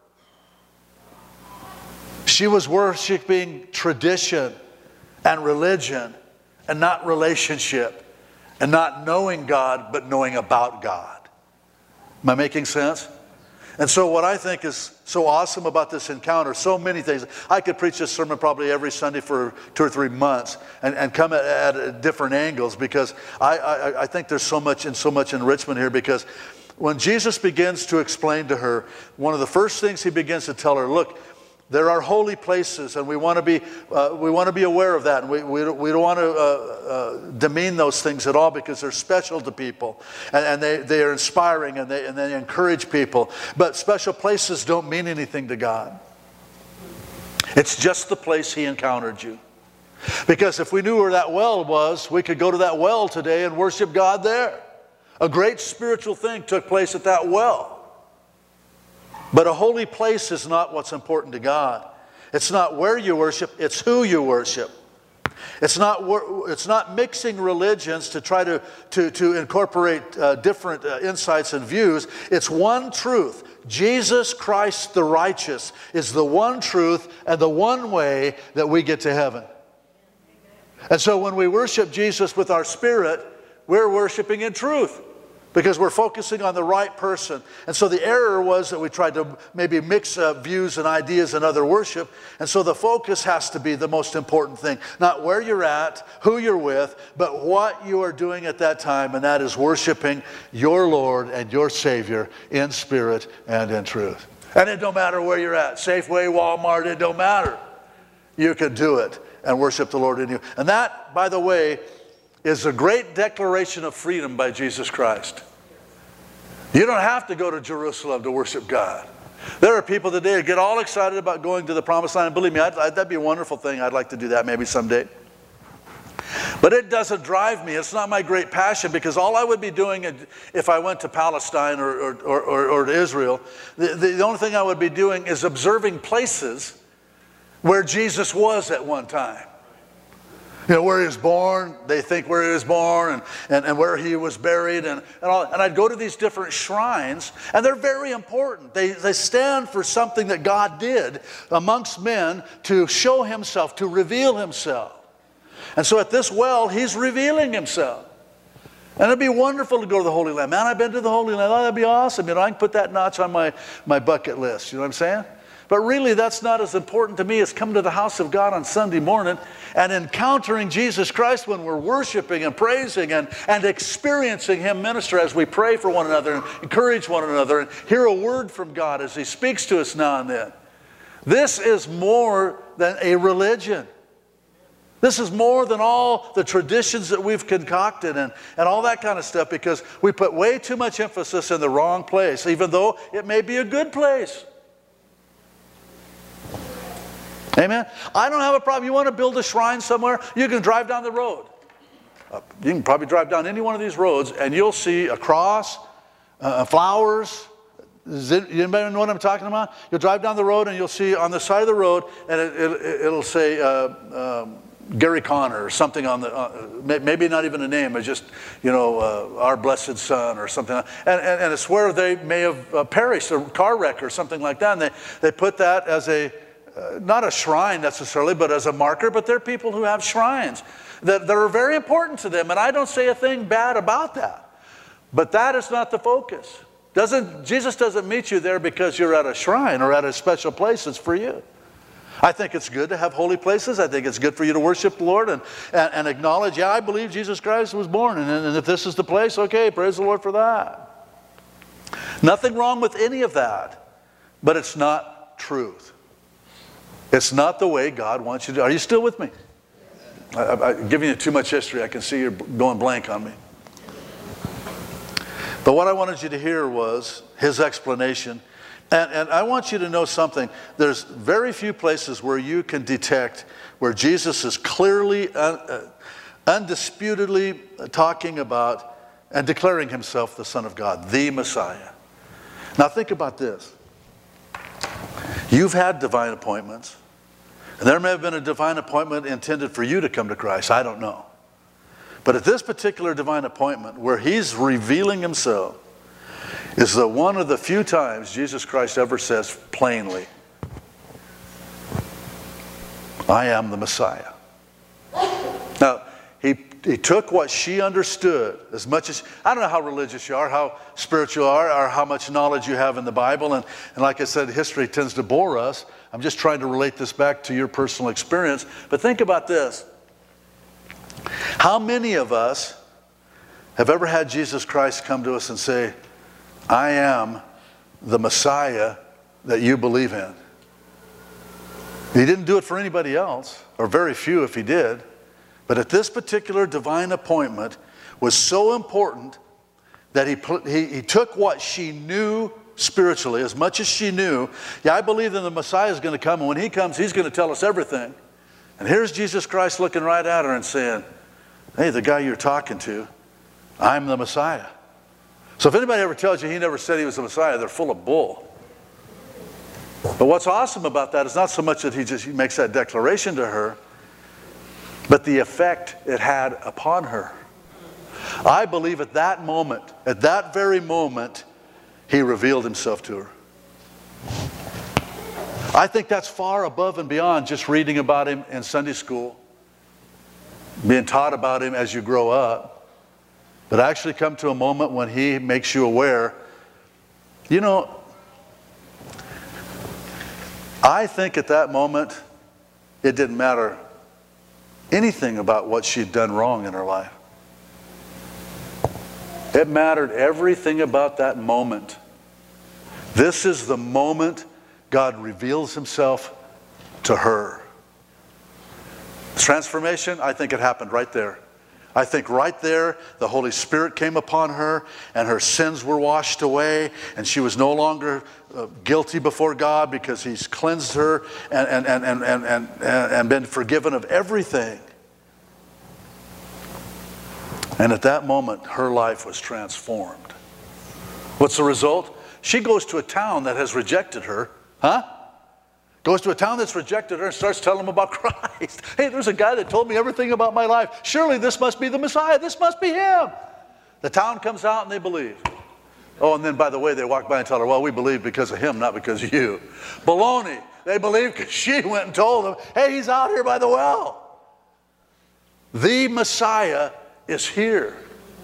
She was worshiping tradition and religion and not relationship, and not knowing God, but knowing about God. Am I making sense? And so what I think is so awesome about this encounter, so many things. I could preach this sermon probably every Sunday for two or three months and, and come at, at different angles, because I, I, I think there's so much and so much enrichment here. Because when Jesus begins to explain to her, one of the first things he begins to tell her, look, there are holy places, and we want to be uh, we want to be aware of that, and we we don't, we don't want to uh, uh, demean those things at all, because they're special to people, and, and they they are inspiring, and they and they encourage people. But special places don't mean anything to God. It's just the place He encountered you. Because if we knew where that well was, we could go to that well today and worship God there. A great spiritual thing took place at that well. But a holy place is not what's important to God. It's not where you worship, it's who you worship. It's not, it's not mixing religions to try to, to, to incorporate uh, different uh, insights and views. It's one truth. Jesus Christ the righteous is the one truth and the one way that we get to heaven. And so when we worship Jesus with our spirit, we're worshiping in truth, because we're focusing on the right person. And so the error was that we tried to maybe mix uh, views and ideas and other worship. And so the focus has to be the most important thing. Not where you're at, who you're with, but what you are doing at that time. And that is worshiping your Lord and your Savior in spirit and in truth. And it don't matter where you're at. Safeway, Walmart, it don't matter. You can do it and worship the Lord in you. And that, by the way, is a great declaration of freedom by Jesus Christ. You don't have to go to Jerusalem to worship God. There are people today that get all excited about going to the promised land. And believe me, I'd, I'd, that'd be a wonderful thing. I'd like to do that maybe someday. But it doesn't drive me. It's not my great passion, because all I would be doing if I went to Palestine or, or, or, or to Israel, the, the only thing I would be doing is observing places where Jesus was at one time. You know, where he was born, they think where he was born, and, and, and where he was buried, and, and, all, and I'd go to these different shrines, and they're very important. They, they stand for something that God did amongst men to show himself, to reveal himself. And so at this well, he's revealing himself. And it'd be wonderful to go to the Holy Land. Man, I've been to the Holy Land. Oh, that'd be awesome. You know, I can put that notch on my, my bucket list. You know what I'm saying? But really, that's not as important to me as coming to the house of God on Sunday morning and encountering Jesus Christ when we're worshiping and praising and, and experiencing Him minister as we pray for one another and encourage one another and hear a word from God as He speaks to us now and then. This is more than a religion. This is more than all the traditions that we've concocted and, and all that kind of stuff, because we put way too much emphasis in the wrong place, even though it may be a good place. Amen? I don't have a problem. You want to build a shrine somewhere? You can drive down the road. Uh, you can probably drive down any one of these roads and you'll see a cross, uh, flowers. Does it, anybody know what I'm talking about? You'll drive down the road and you'll see on the side of the road, and it, it, it'll say uh, um, Gary Conner or something on the, uh, maybe not even a name, it's just, you know, uh, our blessed son or something. And, and, and it's where they may have uh, perished, a car wreck or something like that. And they, they put that as a, Uh, not a shrine necessarily, but as a marker. But there are people who have shrines that, that are very important to them, and I don't say a thing bad about that. But that is not the focus. Doesn't, Jesus doesn't meet you there because you're at a shrine or at a special place. It's for you. I think it's good to have holy places. I think it's good for you to worship the Lord and, and, and acknowledge, yeah, I believe Jesus Christ was born, and, and if this is the place, okay, praise the Lord for that. Nothing wrong with any of that, but it's not truth. It's not the way God wants you to do. Are you still with me? I, I, I'm giving you too much history. I can see you're going blank on me. But what I wanted you to hear was his explanation. And, and I want you to know something. There's very few places where you can detect where Jesus is clearly, uh, uh, undisputedly talking about and declaring himself the Son of God, the Messiah. Now think about this. You've had divine appointments. And there may have been a divine appointment intended for you to come to Christ. I don't know. But at this particular divine appointment, where he's revealing himself, is the one of the few times Jesus Christ ever says plainly, I am the Messiah. Now, he, he took what she understood as much as, I don't know how religious you are, how spiritual you are, or how much knowledge you have in the Bible. And, and like I said, history tends to bore us. I'm just trying to relate this back to your personal experience. But think about this. How many of us have ever had Jesus Christ come to us and say, I am the Messiah that you believe in? He didn't do it for anybody else, or very few if he did. But at this particular divine appointment was so important that he, he, he took what she knew spiritually, as much as she knew. Yeah, I believe that the Messiah is going to come, and when he comes, he's going to tell us everything. And here's Jesus Christ looking right at her and saying, hey, the guy you're talking to, I'm the Messiah. So if anybody ever tells you he never said he was the Messiah, they're full of bull. But what's awesome about that is not so much that he just makes that declaration to her, but the effect it had upon her. I believe at that moment, at that very moment, he revealed himself to her. I think that's far above and beyond just reading about him in Sunday school, being taught about him as you grow up, but actually come to a moment when he makes you aware. You know, I think at that moment, it didn't matter anything about what she'd done wrong in her life. It mattered everything about that moment. This is the moment God reveals himself to her. Transformation, I think it happened right there. I think right there, the Holy Spirit came upon her, and her sins were washed away, and she was no longer uh, guilty before God because he's cleansed her and, and, and, and, and, and, and been forgiven of everything. And at that moment, her life was transformed. What's the result? She goes to a town that has rejected her. Huh? Goes to a town that's rejected her and starts telling them about Christ. Hey, there's a guy that told me everything about my life. Surely this must be the Messiah. This must be him. The town comes out and they believe. Oh, and then by the way, they walk by and tell her, well, we believe because of him, not because of you. Baloney. They believe because she went and told them, hey, he's out here by the well. The Messiah is here.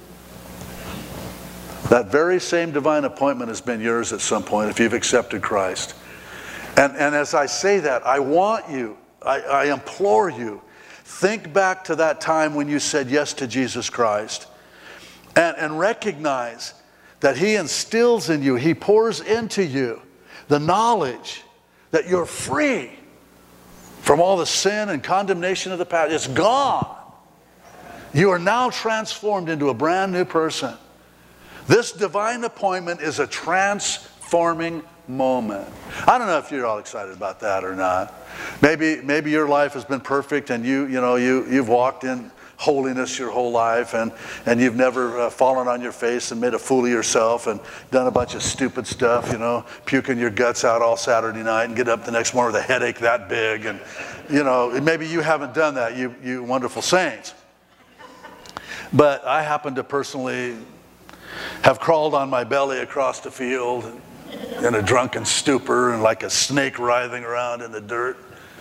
That very same divine appointment has been yours at some point if you've accepted Christ. And, and as I say that, I want you, I, I implore you, think back to that time when you said yes to Jesus Christ, and, and recognize that he instills in you, he pours into you the knowledge that you're free from all the sin and condemnation of the past. It's gone. You are now transformed into a brand new person. This divine appointment is a transforming moment. I don't know if you're all excited about that or not. Maybe, maybe your life has been perfect and you, you know, you, you've walked in holiness your whole life and, and you've never uh, fallen on your face and made a fool of yourself and done a bunch of stupid stuff, you know, puking your guts out all Saturday night and get up the next morning with a headache that big. And, you know, maybe you haven't done that, you, you wonderful saints. But I happen to personally have crawled on my belly across the field in a drunken stupor and like a snake writhing around in the dirt.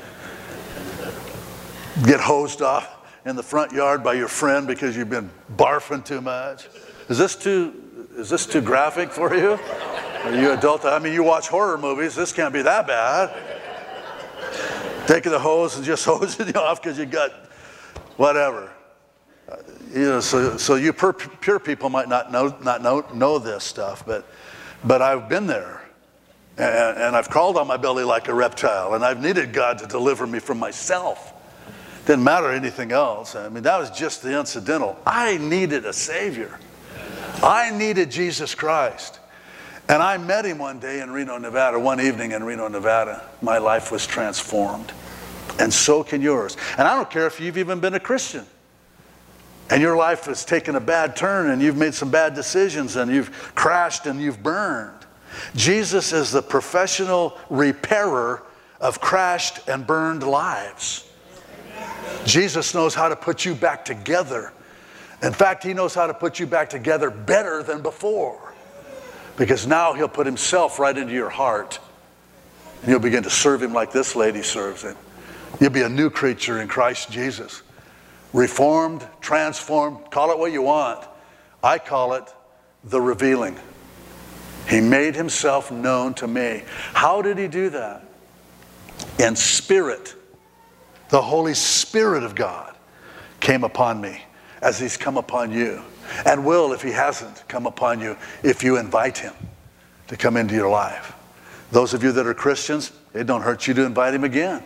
Get hosed off in the front yard by your friend because you've been barfing too much. Is this too, is this too graphic for you? Are you adult? I mean, you watch horror movies. This can't be that bad. Taking the hose and just hosing you off because you got whatever. Uh, you know, so, so you pure, pure people might not know, not know, know this stuff, but But I've been there, and, and I've crawled on my belly like a reptile, and I've needed God to deliver me from myself. Didn't matter anything else. I mean, that was just the incidental. I needed a Savior. I needed Jesus Christ. And I met him one day in Reno, Nevada, one evening in Reno, Nevada. My life was transformed, and so can yours. And I don't care if you've even been a Christian, and your life has taken a bad turn and you've made some bad decisions and you've crashed and you've burned. Jesus is the professional repairer of crashed and burned lives. Jesus knows how to put you back together In fact, he knows how to put you back together better than before. Because now he'll put himself right into your heart. And you'll begin to serve him like this lady serves him. You'll be a new creature in Christ Jesus. Reformed, transformed, call it what you want. I call it the revealing. He made himself known to me. How did he do that? In spirit. The Holy Spirit of God came upon me as he's come upon you. And will, if he hasn't, come upon you if you invite him to come into your life. Those of you that are Christians, it don't hurt you to invite him again.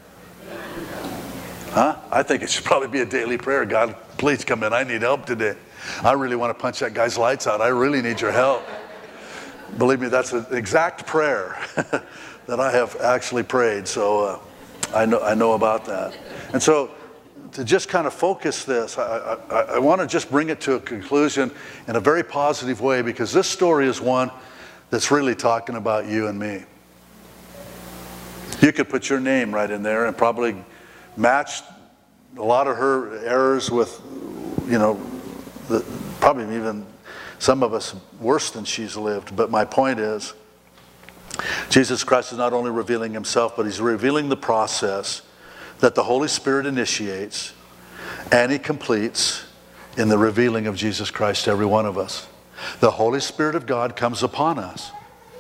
Huh? I think it should probably be a daily prayer. God, please come in. I need help today. I really want to punch that guy's lights out. I really need your help. Believe me, that's an exact prayer that I have actually prayed. So uh, I know I know about that. And so to just kind of focus this, I, I, I want to just bring it to a conclusion in a very positive way, because this story is one that's really talking about you and me. You could put your name right in there and probably match a lot of her errors with, you know, the, probably even some of us worse than she's lived. But my point is, Jesus Christ is not only revealing himself, but he's revealing the process that the Holy Spirit initiates and he completes in the revealing of Jesus Christ to every one of us. The Holy Spirit of God comes upon us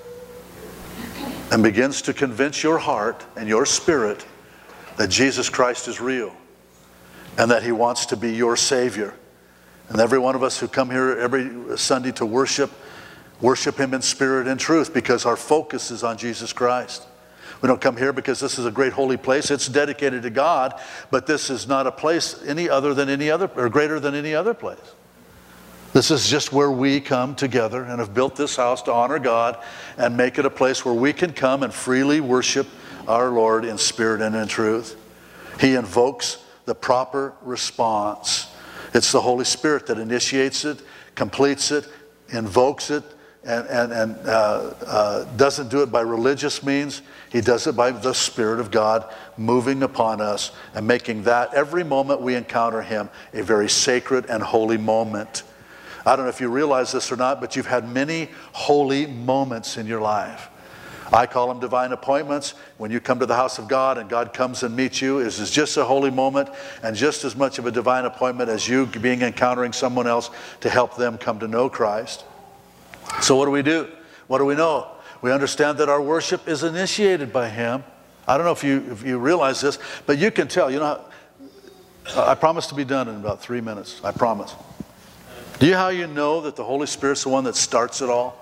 and begins to convince your heart and your spirit that Jesus Christ is real and that he wants to be your Savior. And every one of us who come here every Sunday to worship, worship him in spirit and truth, because our focus is on Jesus Christ. We don't come here because this is a great holy place. It's dedicated to God, but this is not a place any other than any other, or greater than any other place. This is just where we come together and have built this house to honor God and make it a place where we can come and freely worship our Lord in spirit and in truth. He invokes the proper response. It's the Holy Spirit that initiates it, completes it, invokes it, and, and, and uh, uh, doesn't do it by religious means. He does it by the Spirit of God moving upon us and making that, every moment we encounter him, a very sacred and holy moment. I don't know if you realize this or not, but you've had many holy moments in your life. I call them divine appointments. When you come to the house of God and God comes and meets you, it is just a holy moment and just as much of a divine appointment as you being encountering someone else to help them come to know Christ. So what do we do? What do we know? We understand that our worship is initiated by him. I don't know if you, if you realize this, but you can tell. You know, I promise to be done in about three minutes. I promise. Do you know how you know that the Holy Spirit's the one that starts it all?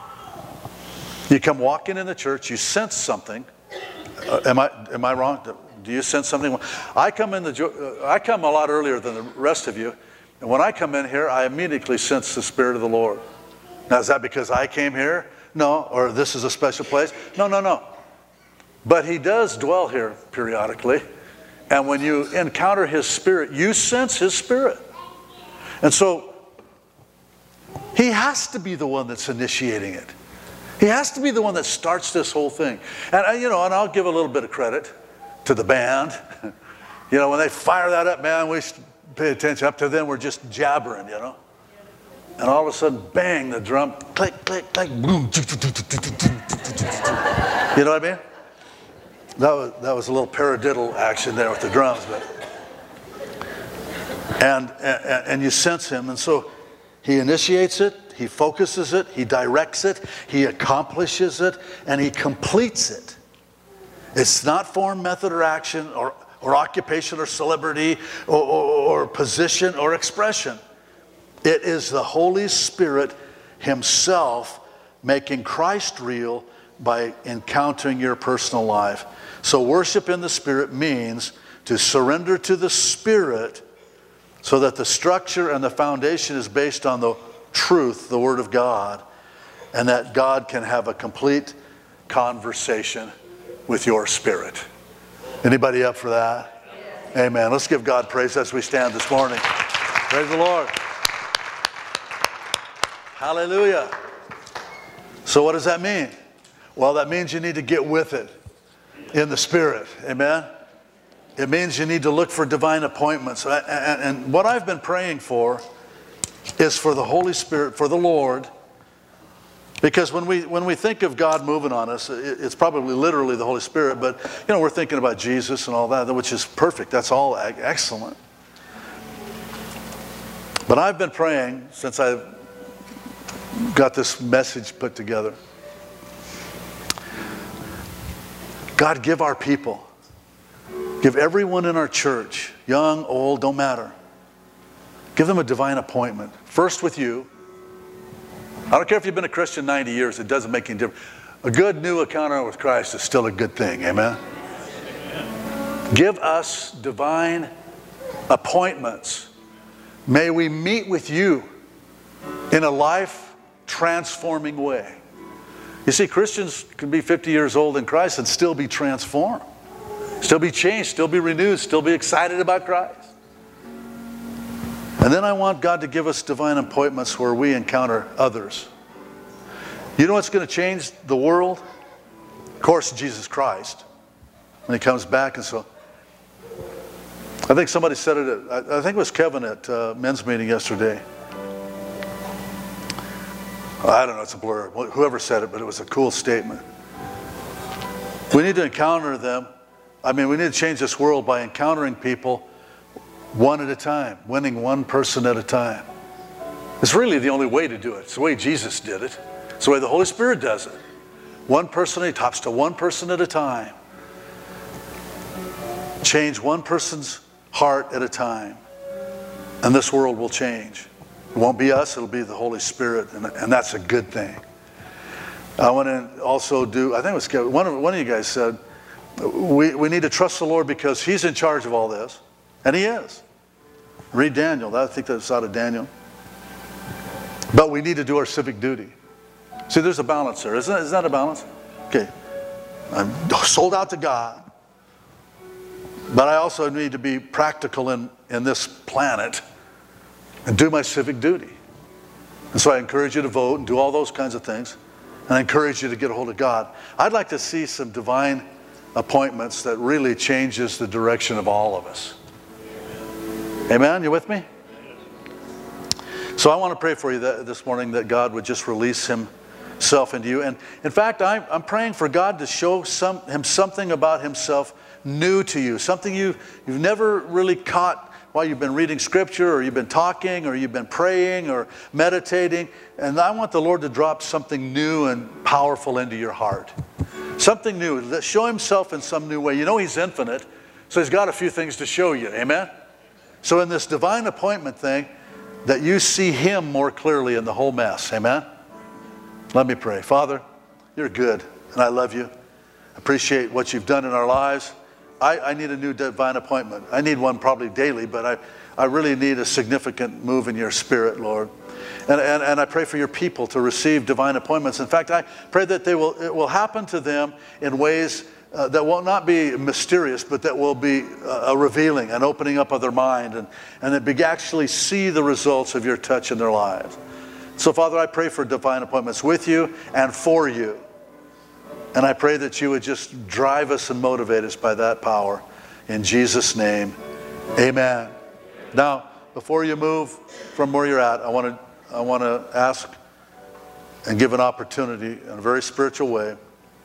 You come walking in the church, you sense something. Uh, am I am I wrong? Do you sense something? I come in the uh, I come a lot earlier than the rest of you, and when I come in here, I immediately sense the Spirit of the Lord. Now, is that because I came here? No, or this is a special place? No, no, no. But he does dwell here periodically, and when you encounter his Spirit, you sense his Spirit, and so he has to be the one that's initiating it. He has to be the one that starts this whole thing. And, you know, and I'll give a little bit of credit to the band. You know, when they fire that up, man, we pay attention. Up to then, we're just jabbering, you know. And all of a sudden, bang, the drum, click, click, click, boom. You know what I mean? That was, that was a little paradiddle action there with the drums. But and, and, and you sense him. And so he initiates it. He focuses it, he directs it, he accomplishes it, and he completes it. It's not form, method, or action, or, or occupation, or celebrity, or, or, or position, or expression. It is the Holy Spirit himself making Christ real by encountering your personal life. So worship in the Spirit means to surrender to the Spirit so that the structure and the foundation is based on the truth, the Word of God, and that God can have a complete conversation with your spirit. Anybody up for that? Yes. Amen. Let's give God praise as we stand this morning. Praise the Lord. Hallelujah. So what does that mean? Well, that means you need to get with it in the Spirit. Amen. It means you need to look for divine appointments. And what I've been praying for is for the Holy Spirit, for the Lord. Because when we, when we think of God moving on us, it, it's probably literally the Holy Spirit, but you know, we're thinking about Jesus and all that, which is perfect. That's all excellent. But I've been praying since I got this message put together. God, give our people, give everyone in our church, young, old, don't matter. Give them a divine appointment. First with you. I don't care if you've been a Christian ninety years, it doesn't make any difference. A good new encounter with Christ is still a good thing, amen? Amen. Give us divine appointments. May we meet with you in a life-transforming way. You see, Christians can be fifty years old in Christ and still be transformed, still be changed, still be renewed, still be excited about Christ. And then I want God to give us divine appointments where we encounter others. You know what's going to change the world? Of course, Jesus Christ, when he comes back. And so, I think somebody said it, at, I think it was Kevin at uh, men's meeting yesterday. I don't know, it's a blur. Whoever said it, but it was a cool statement. We need to encounter them. I mean, we need to change this world by encountering people one at a time, winning one person at a time. It's really the only way to do it. It's the way Jesus did it. It's the way the Holy Spirit does it. One person, he talks to one person at a time. Change one person's heart at a time. And this world will change. It won't be us, it'll be the Holy Spirit. And, and that's a good thing. I want to also do, I think it was Kevin, one of, one of you guys said, we, we need to trust the Lord because he's in charge of all this. And he is. Read Daniel. I think that's out of Daniel. But we need to do our civic duty. See, there's a balance there. Isn't that, isn't that a balance? Okay. I'm sold out to God. But I also need to be practical in, in this planet and do my civic duty. And so I encourage you to vote and do all those kinds of things. And I encourage you to get a hold of God. I'd like to see some divine appointments that really changes the direction of all of us. Amen? You with me? So I want to pray for you that, this morning that God would just release himself into you. And in fact, I'm, I'm praying for God to show some, him something about himself new to you. Something you, you've never really caught while you've been reading scripture or you've been talking or you've been praying or meditating. And I want the Lord to drop something new and powerful into your heart. Something new. Show himself in some new way. You know he's infinite, so he's got a few things to show you. Amen? So in this divine appointment thing, that you see him more clearly in the whole mess. Amen? Let me pray. Father, you're good, and I love you. Appreciate what you've done in our lives. I, I need a new divine appointment. I need one probably daily, but I, I really need a significant move in your spirit, Lord. And, and, and I pray for your people to receive divine appointments. In fact, I pray that they will, it will happen to them in ways Uh, that will not be mysterious, but that will be uh, a revealing, an opening up of their mind, and, and that be actually see the results of your touch in their lives. So, Father, I pray for divine appointments with you and for you. And I pray that you would just drive us and motivate us by that power. In Jesus' name, amen. Now, before you move from where you're at, I want to I want to ask and give an opportunity in a very spiritual way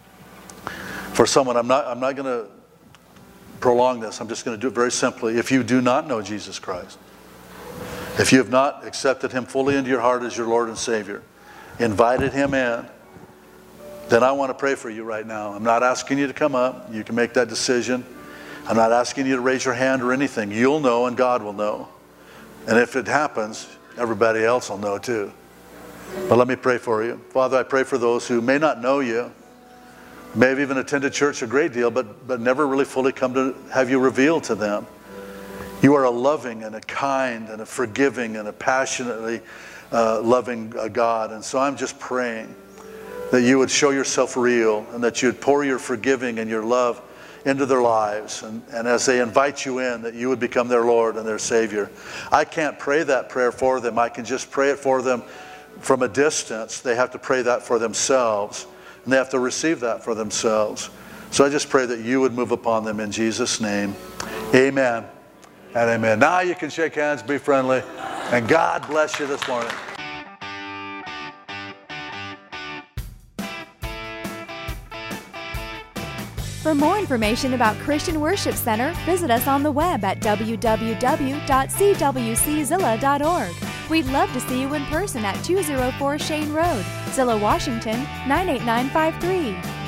for someone. I'm not, I'm not going to prolong this. I'm just going to do it very simply. If you do not know Jesus Christ, if you have not accepted him fully into your heart as your Lord and Savior, invited him in, then I want to pray for you right now. I'm not asking you to come up. You can make that decision. I'm not asking you to raise your hand or anything. You'll know and God will know. And if it happens, everybody else will know too. But let me pray for you. Father, I pray for those who may not know you, may have even attended church a great deal, but, but never really fully come to have you revealed to them. You are a loving and a kind and a forgiving and a passionately uh, loving uh, God. And so I'm just praying that you would show yourself real and that you would pour your forgiving and your love into their lives. And, and as they invite you in, that you would become their Lord and their Savior. I can't pray that prayer for them. I can just pray it for them from a distance. They have to pray that for themselves. And they have to receive that for themselves. So I just pray that you would move upon them in Jesus' name. Amen and amen. Now you can shake hands, be friendly. And God bless you this morning. For more information about Christian Worship Center, visit us on the web at w w w dot c w c zilla dot org. We'd love to see you in person at two oh four Shane Road, Zillah, Washington, nine eight nine five three.